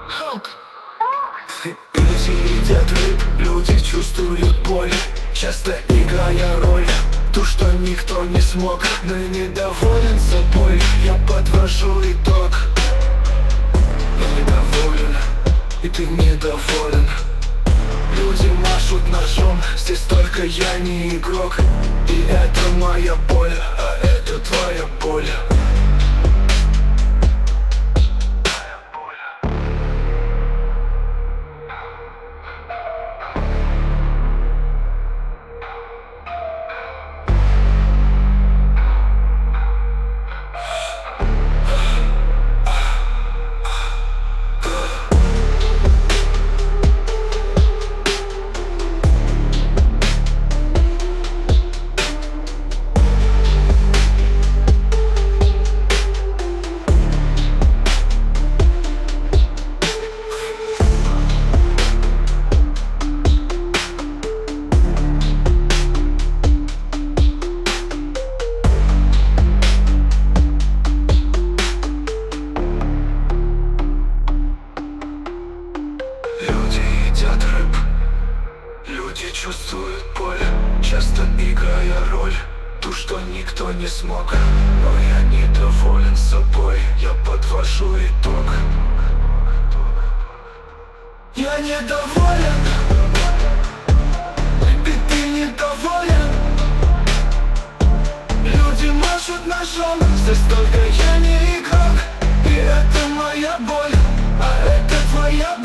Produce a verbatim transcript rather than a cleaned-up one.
Люди едят рыб, люди чувствуют боль, часто играя роль ту, что никто не смог. Но недоволен собой, я подвожу итог. Но недоволен, и ты недоволен. Люди машут ножом, здесь только я не игрок. И это моя боль, а это твоя боль. Люди едят рыб, люди чувствуют боль, часто играя роль ту, что никто не смог. Но я недоволен собой, я подвожу итог. Я недоволен, и ты недоволен. Люди машут ножом, здесь только я не игрок. И это моя боль, а это твоя боль.